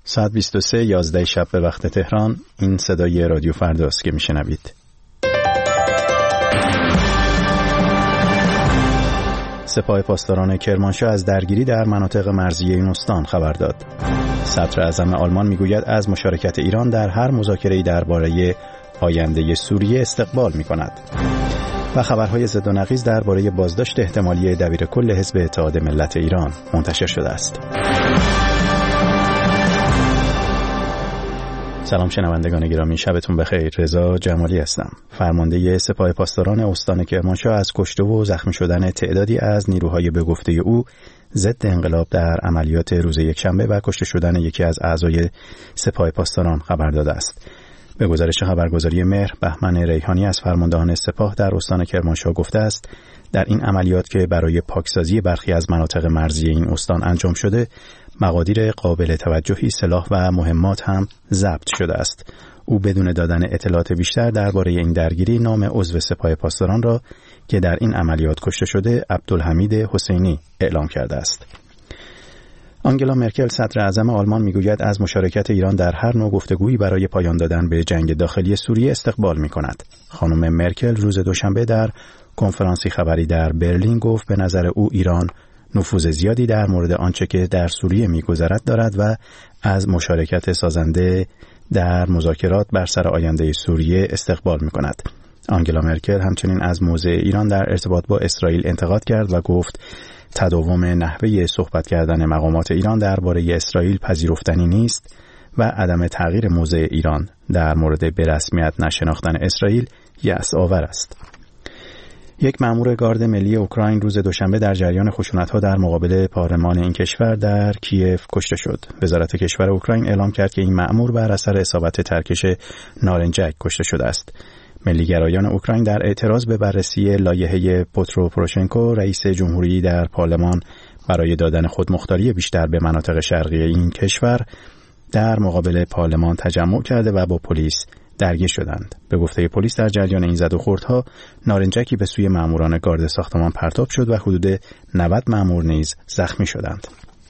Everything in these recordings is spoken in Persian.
ساعت 23:11 شب به وقت تهران. این صدای رادیو فرداست که میشنوید. سپاه پاسداران کرمانشاه از درگیری در مناطق مرزی این استان خبر داد. صدر اعظم آلمان میگوید از مشارکت ایران در هر مذاکره‌ای درباره آینده سوریه استقبال میکند. و خبرهای ضد و نقیض درباره بازداشت احتمالی دبیرکل حزب اتحاد ملت ایران منتشر شده است. سلام شنوندگان گرامی، شبتون بخیر. رضا جمالی هستم. فرمانده سپاه پاسداران استان کرمانشاه از کشته و زخمی شدن تعدادی از نیروهای به گفته او ضد انقلاب در عملیات روز یکشنبه و کشته شدن یکی از اعضای سپاه پاسداران خبر داده است. به گزارش خبرگزاری مهر، بهمن ریحانی از فرماندهان سپاه در استان کرمانشاه گفته است در این عملیات که برای پاکسازی برخی از مناطق مرزی این استان انجام شده، مقادیر قابل توجهی سلاح و مهمات هم ضبط شده است. او بدون دادن اطلاعات بیشتر درباره این درگیری نام عضو سپاه پاسداران را که در این عملیات کشته شده عبدالحمید حسینی اعلام کرده است. آنگلا مرکل صدر اعظم آلمان میگوید از مشارکت ایران در هر نوع گفتگویی برای پایان دادن به جنگ داخلی سوریه استقبال می‌کند. خانم مرکل روز دوشنبه در کنفرانسی خبری در برلین گفت به نظر او ایران نفوذ زیادی در مورد آنچه که در سوریه می‌گذرد دارد و از مشارکت سازنده در مذاکرات بر سر آینده سوریه استقبال می‌کند. آنگلا مرکل همچنین از موضع ایران در ارتباط با اسرائیل انتقاد کرد و گفت تداوم نحوه صحبت کردن مقامات ایران درباره اسرائیل پذیرفتنی نیست و عدم تغییر موضع ایران در مورد به رسمیت نشناختن اسرائیل یأس‌آور است. یک مأمور گارد ملی اوکراین روز دوشنبه در جریان خشونت‌ها در مقابل پارلمان این کشور در کیف کشته شد. وزارت کشور اوکراین اعلام کرد که این مأمور بر اثر اصابت ترکش نارنجک کشته شده است. ملیگرایان اوکراین در اعتراض به بررسی لایحه پترو پروشنکو رئیس جمهوری در پارلمان برای دادن خودمختاری بیشتر به مناطق شرقی این کشور در مقابل پارلمان تجمع کرده و با پلیس درگیر شدند. به گفته پلیس در جریان این زد و خوردها نارنجکی به سوی ماموران گارد ساختمان پرتاب شد و حدود 90 مامور نیز زخمی شدند.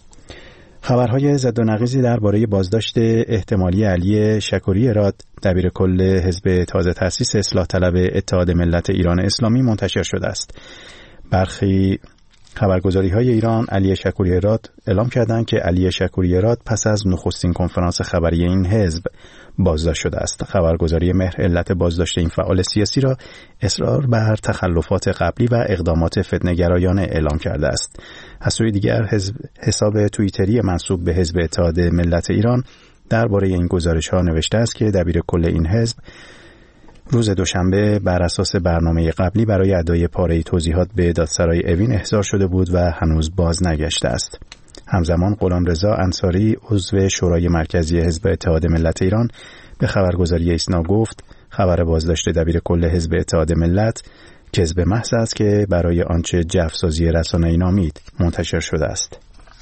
خبرهای ضد و نقیضی درباره بازداشت احتمالی علی شکوری راد دبیرکل حزب تازه تأسیس اصلاح طلب اتحاد ملت ایران اسلامی منتشر شده است. برخی خبرگزاری‌های ایران علی شکوری راد اعلام کردند که علی شکوری راد پس از نخستین کنفرانس خبری این حزب بازداشت شده است. خبرگزاری مهر علت بازداشت این فعال سیاسی را اصرار بر تخلفات قبلی و اقدامات فتنه‌گرایانه اعلام کرده است. از سوی دیگر حساب توییتری منسوب به حزب اتحاد ملت ایران درباره این گزارش‌ها نوشته است که دبیرکل این حزب روز دوشنبه بر اساس برنامه قبلی برای ادای پاره توضیحات به دادسرای اوین احضار شده بود و هنوز باز نگشته است. همزمان غلامرضا انصاری عضو شورای مرکزی حزب اتحاد ملت ایران به خبرگزاری ایسنا گفت خبر بازداشت دبیرکل حزب اتحاد ملت کذب محض است که برای آنچه جفسازی رسانه‌ای نامید منتشر شده است.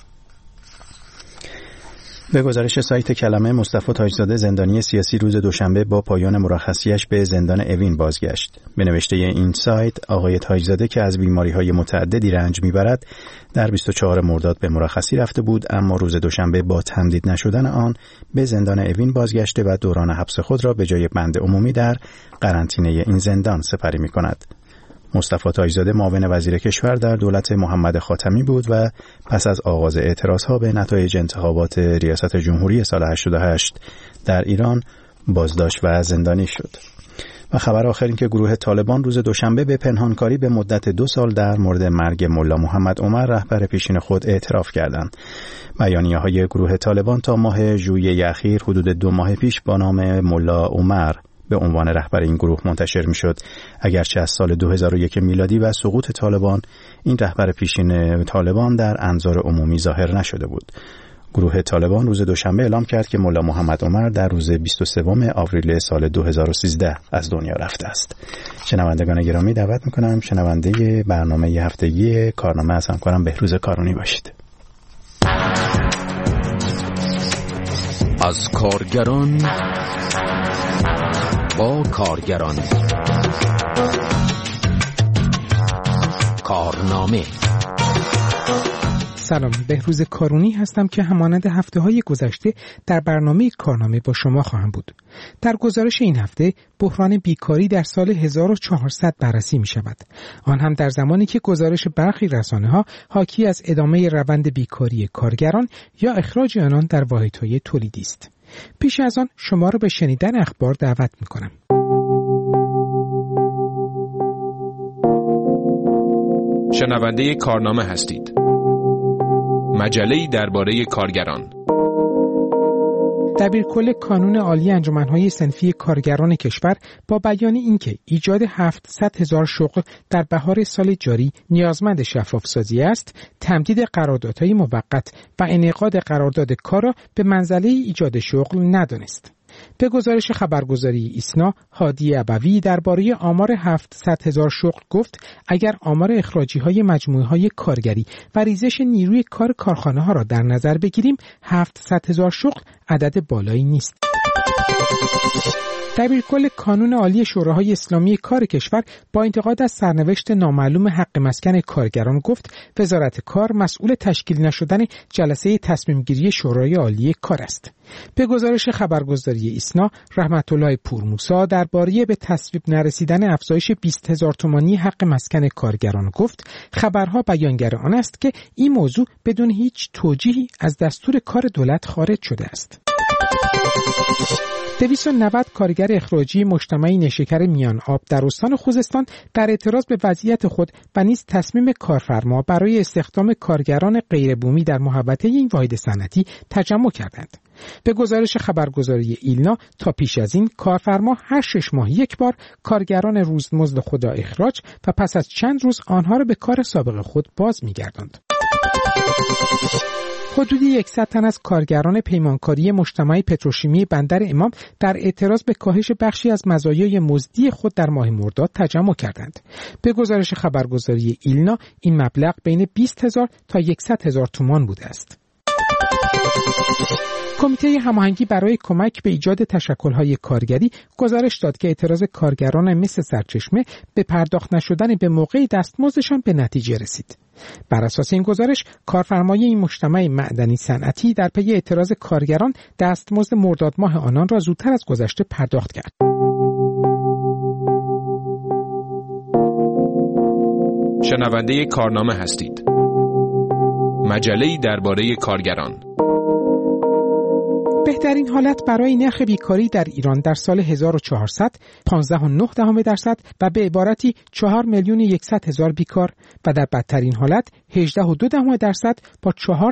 به گزارش سایت کلمه، مصطفی تاجزاده زندانی سیاسی روز دوشنبه با پایان مرخصیش به زندان اوین بازگشت. به نوشته این سایت، آقای تاجزاده که از بیماری‌های متعددی رنج می‌برد، در 24 مرداد به مرخصی رفته بود، اما روز دوشنبه با تمدید نشدن آن به زندان اوین بازگشته و دوران حبس خود را به جای بند عمومی در قرنطینه این زندان سپری می‌کند. مصطفی تاجزاده معاون وزیر کشور در دولت محمد خاتمی بود و پس از آغاز اعتراضها به نتایج انتخابات ریاست جمهوری سال 88 در ایران بازداشت و زندانی شد. و خبر آخر این که گروه طالبان روز دوشنبه به پنهانکاری به مدت 2 سال در مورد مرگ ملا محمد عمر رهبر پیشین خود اعتراف کردند. بیانیه‌های گروه طالبان تا ماه ژوئیه اخیر حدود 2 ماه پیش با نام ملا عمر به عنوان رهبر این گروه منتشر میشد، اگرچه از سال 2001 میلادی و سقوط طالبان این رهبر پیشین طالبان در انظار عمومی ظاهر نشده بود. گروه طالبان روز دوشنبه اعلام کرد که ملا محمد عمر در روز 23 آوریل سال 2013 از دنیا رفته است. شنوندگان گرامی، دعوت میکنم شنونده برنامه هفتگی کارنامه از همکارم بهروز کارونی باشید. از کارگران با کارگران، کارنامه. سلام، بهروز کارونی هستم که همانند هفته‌های گذشته در برنامه کارنامه با شما خواهم بود. در گزارش این هفته بحران بیکاری در سال 1400 بررسی می شود. آن هم در زمانی که گزارش برخی رسانه‌ها حاکی از ادامه روند بیکاری کارگران یا اخراج آنان در واحدهای تولیدی است. پیش از آن شما را به شنیدن اخبار دعوت می کنم. شنونده کارنامه هستید. مجله‌ای درباره کارگران. دبیرکل کانون عالی انجمن‌های صنفی کارگران کشور با بیان اینکه ایجاد 700,000 شغل در بهار سال جاری نیازمند شفاف‌سازی است، تمدید قراردادهای موقت و انعقاد قرارداد کار را به منزله ایجاد شغل ندانست. به گزارش خبرگزاری ایسنا، هادی ابوی درباره آمار 700,000 شغل گفت اگر آمار اخراجی‌های مجموعه‌های کارگری و ریزش نیروی کار کارخانه‌ها را در نظر بگیریم، 700,000 شغل عدد بالایی نیست. دبیرکل کانون عالی شوراهای اسلامی کار کشور با انتقاد از سرنوشت نامعلوم حق مسکن کارگران گفت وزارت کار مسئول تشکیل نشدن جلسه تصمیم گیری شورای عالی کار است. به گزارش خبرگزاری ایسنا، رحمت الله پورموسا درباره به تصویب نرسیدن افزایش 20,000 تومانی حق مسکن کارگران گفت خبرها بیانگر آن است که این موضوع بدون هیچ توجیهی از دستور کار دولت خارج شده است. 290 کارگر اخراجی مجتمع نیشکر میان آب در استان خوزستان در اعتراض به وضعیت خود و نیز تصمیم کارفرما برای استخدام کارگران غیربومی در محوطه این واحد صنعتی تجمع کردند. به گزارش خبرگزاری ایلنا تا پیش از این کارفرما هر 6 ماه یک بار کارگران روزمزد خود را اخراج و پس از چند روز آنها را به کار سابق خود باز می‌گرداند. حدود 100 تن از کارگران پیمانکاری مجتمع پتروشیمی بندر امام در اعتراض به کاهش بخشی از مزایای مزدی خود در ماه مرداد تجمع کردند. به گزارش خبرگزاری ایلنا این مبلغ بین 20,000 تا 100,000 تومان بوده است. کمیته هماهنگی برای کمک به ایجاد تشکل‌های کارگری گزارش داد که اعتراض کارگران مثل سرچشمه به پرداخت نشدن به موقع دستمزدشان به نتیجه رسید. بر اساس این گزارش کارفرمای این مجتمع معدنی صنعتی در پی اعتراض کارگران دستمزد مرداد ماه آنان را زودتر از گذشته پرداخت کرد. شنونده کارنامه هستید. مجله‌ای درباره کارگران. بهترین حالت برای نرخ بیکاری در ایران در سال 1400 15.9% و به عبارتی 4,100,000 بیکار و در بدترین حالت 18.2% با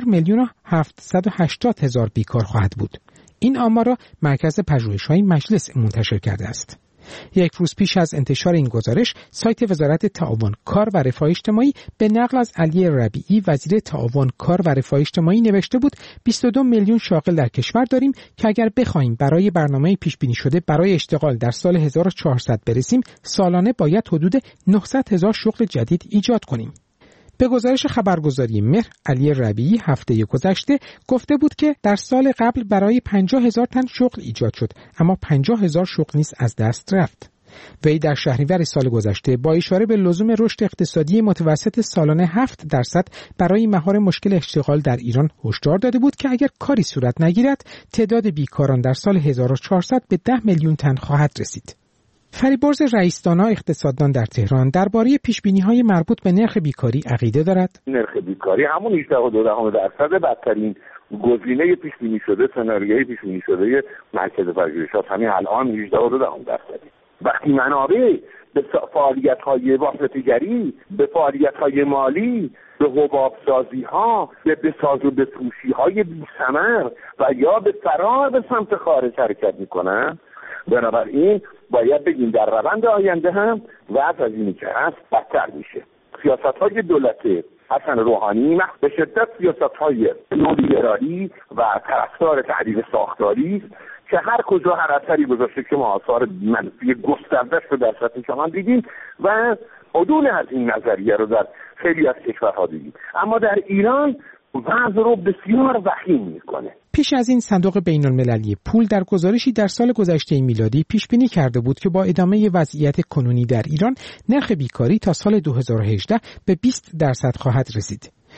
4,780,000 بیکار خواهد بود. این آمار را مرکز پژوهش‌های مجلس منتشر کرده است. یک روز پیش از انتشار این گزارش، سایت وزارت تعاون کار و رفاه اجتماعی به نقل از علی ربیعی وزیر تعاون کار و رفاه اجتماعی نوشته بود 22 میلیون شاغل در کشور داریم که اگر بخوایم برای برنامه پیش بینی شده برای اشتغال در سال 1400 برسیم، سالانه باید حدود 900,000 شغل جدید ایجاد کنیم. به گزارش خبرگزاری مهر، علی ربیعی هفته گذشته گفته بود که در سال قبل برای 50,000 تن شغل ایجاد شد، اما 50,000 شغل نیز از دست رفت. وی در شهریور سال گذشته با اشاره به لزوم رشد اقتصادی متوسط سالانه 7% برای مهار مشکل اشتغال در ایران هشدار داده بود که اگر کاری صورت نگیرد، تعداد بیکاران در سال 1400 به 10 میلیون تن خواهد رسید. فریبرز رئیس‌دانا اقتصاددان در تهران درباره پیش‌بینی‌های مربوط به نرخ بیکاری عقیده دارد. نرخ بیکاری همون 18.2% بدترین گزینه پیش‌بینی شده، سناریوی پیش‌بینی شده مرکز پژوهشات همین الان 18.2%. وقتی منابع به فعالیت‌های واسطه‌گری، به فعالیت‌های مالی، به حباب‌سازی‌ها، به بساز و بفروشی‌های بی‌ثمر و یا به فرار به سمت خارج حرکت می‌کنن، بنابراین باید بگیم در روند آینده هم وضع از اینی که هست بدتر میشه. سیاست‌های دولت حسن روحانی به شدت سیاست‌های نولیبرالی و طرفدار تحریف ساختاری است که هر کجا هر اثری گذاشته که ما آثار منفی گسترده‌اش رو در سطح جهان دیدیم و عدول از این نظریه رو در خیلی از کشورها دیدیم، اما در ایران وضع رو بسیار وخیم میکنه. پیش از این صندوق بین المللی پول در گزارشی در سال گذشته میلادی پیش بینی کرده بود که با ادامه وضعیت کنونی در ایران نرخ بیکاری تا سال 2018 به 20% خواهد رسید.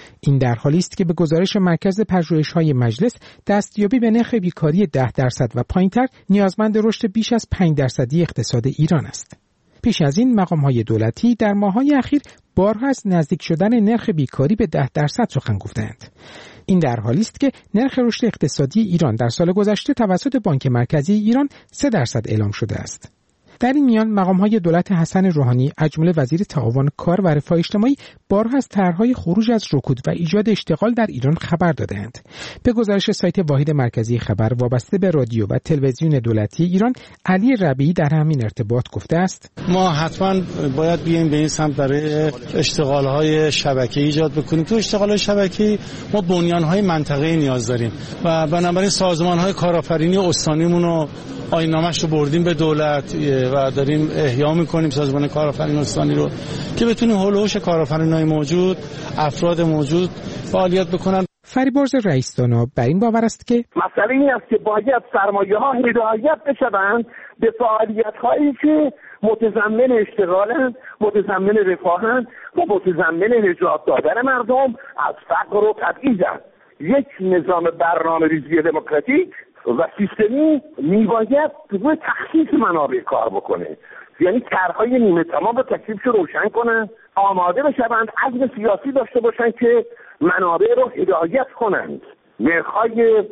این در حالی است که به گزارش مرکز پژوهش‌های مجلس دستیابی به نرخ بیکاری 10% و پایین‌تر نیازمند رشد بیش از 5% اقتصاد ایران است. پیش از این مقام‌های دولتی در ماه‌های اخیر بارها از نزدیک شدن نرخ بیکاری به 10% سخن گفتند. این در حالی است که نرخ رشد اقتصادی ایران در سال گذشته توسط بانک مرکزی ایران 3% اعلام شده است. در این میان مقام‌های دولت حسن روحانی از جمله وزیر تعاون کار و رفاه اجتماعی بارها از طرح‌های خروج از رکود و ایجاد اشتغال در ایران خبر دادند. به گزارش سایت واحد مرکزی خبر وابسته به رادیو و تلویزیون دولتی ایران، علی ربیعی در همین ارتباط گفته است: ما حتما باید بیایم به این سمت برای اشتغال‌های شبکه‌ای ایجاد بکنیم. تو اشتغال‌های شبکه‌ای ما بنیان‌های منطقه‌ای نیاز داریم و بنابراین سازمان‌های کارآفرینی استانیمون رو آیین‌نامه‌اش رو بردیم به دولت و داریم احیا می‌کنیم سازمان کارآفرین استانی رو که بتونیم هولوش کارآفرینای موجود، افراد موجود فعالیت بکنن. فریبرز رئیس‌دانا بر این باور است که مسئله این است که باید سرمایه‌ها هدایت بشوند به فعالیت‌هایی که متضمن اشتغالند، متضمن رفاهند و متضمن نجات دادن مردم از فقر و تبعیضند. یک نظام برنامه‌ریزی دموکراتیک و سیستمی میباید روی تخصیص منابع کار بکنه، یعنی طرح‌های نیمه تمام رو تکلیفش روشن کنن، آماده بشوند، عزم سیاسی داشته باشن که منابع رو هدایت کنند، نرخ‌های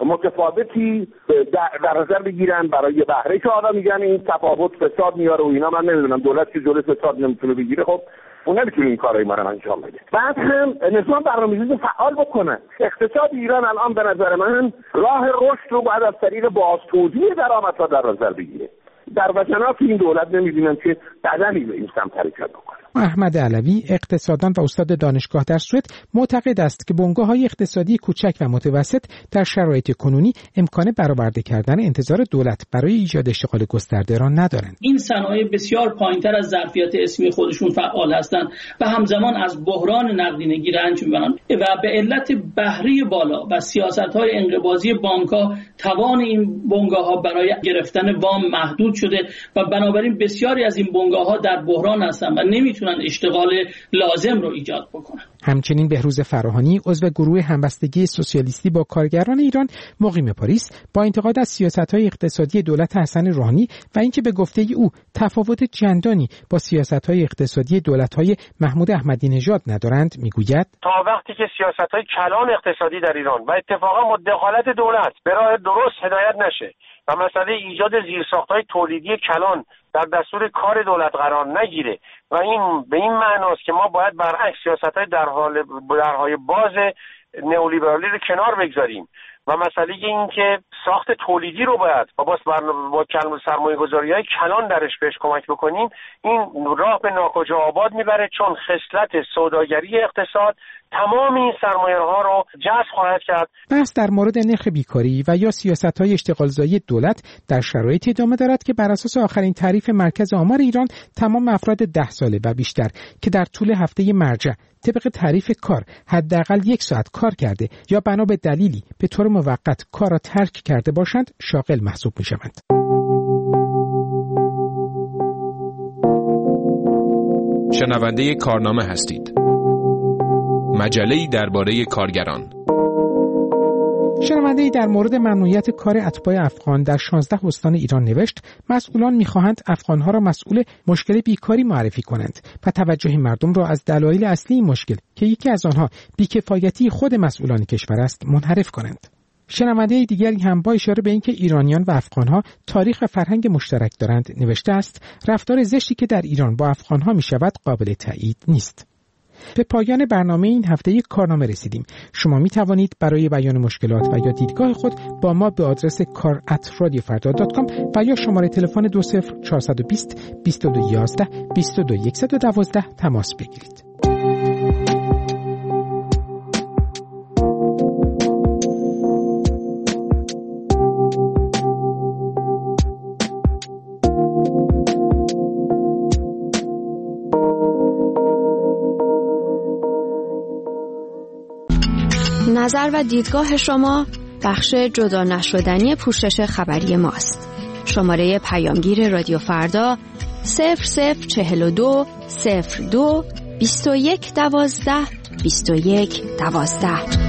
متفاوتی در نظر بگیرن برای بهره که آقا میگن این تفاوت فساد میاره و اینا. من نمیدونم دولت که جلوی فساد نمیتونه بگیره، خب اون نمیتونه این کارایی ما رو انجام بده. بعد هم نظام برنامه‌ریزی فعال بکنن. اقتصاد ایران الان به نظر من راه رشد رو باید از طریق بازتوزیع درآمدها در نظر بگیره. در وجنات این دولت نمی‌بینم که قدمی به این سمت حرکت بکنه. احمد علوی، اقتصاددان و استاد دانشگاه در سوئد، معتقد است که بنگاه‌های اقتصادی کوچک و متوسط در شرایط کنونی امکان برآورده کردن انتظار دولت برای ایجاد اشتغال گسترده را ندارند. این صنایع بسیار پایین‌تر از ظرفیت اسمی خودشون فعال هستند و همزمان از بحران نقدینگی رنج می‌برند و به علت بهره بالا و سیاست‌های انقباضی بانک‌ها توان این بنگاه‌ها برای گرفتن وام محدود شده و بنابراین بسیاری از این بنگاه‌ها در بحران هستند و نمی‌تونن اشتغال لازم رو ایجاد بکنن. همچنین بهروز فراهانی، عضو گروه همبستگی سوسیالیستی با کارگران ایران مقیم پاریس، با انتقاد از سیاست‌های اقتصادی دولت حسن روحانی و اینکه به گفته او تفاوت چندانی با سیاست‌های اقتصادی دولت‌های محمود احمدی نژاد ندارند، میگوید تا وقتی که سیاست‌های کلان اقتصادی در ایران و اتفاقا با دخالت دولت به راه درست هدایت نشه و مسئله ایجاد زیرساخت‌های تولیدی کلان در دستور کار دولت قرار نگیره و این به این معناست که ما باید برعکس سیاست‌های درهای باز نئولیبرالی رو کنار بگذاریم و مسئله این که ساخت تولیدی رو باید با سرمایه‌گذاری‌های کلان درش بهش کمک بکنیم، این راه به ناکجا آباد میبره، چون خصلت سوداگری اقتصاد تمام این سرمایه‌ها رو جذب خواهد کرد. بحث در مورد نرخ بیکاری و یا سیاست‌های اشتغالزایی دولت در شرایطی ادامه دارد که بر اساس آخرین تعریف مرکز آمار ایران تمام افراد 10 ساله و بیشتر که در طول هفته مرجع طبق تعریف کار حداقل 1 ساعت کار کرده یا بنا به دلیلی به طور موقت کار را ترک کرده باشند شاغل محسوب می‌شوند. شنونده کارنامه هستید. مجله‌ای درباره کارگران. شنونده‌ای در مورد ممنوعیت کار اتباع افغان در 16 استان ایران نوشت: مسئولان می‌خواهند افغان‌ها را مسئول مشکل بیکاری معرفی کنند و توجه مردم را از دلایل اصلی این مشکل که یکی از آنها بی‌کفایتی خود مسئولان کشور است منحرف کنند. شنونده دیگری هم با اشاره به اینکه ایرانیان و افغان‌ها تاریخ و فرهنگ مشترک دارند نوشته است: رفتار زشتی که در ایران با افغان‌ها می‌شود قابل تایید نیست. به پایان برنامه این هفته کارنامه رسیدیم. شما می توانید برای بیان مشکلات و یا دیدگاه خود با ما به آدرس kar@radiofarda.com و یا شماره تلفن 20420 2211 22112 تماس بگیرید. نظر و دیدگاه شما بخش جدا نشدنی پوشش خبری ماست. شماره پیامگیر رادیو فردا 0042 02 2112 21 12.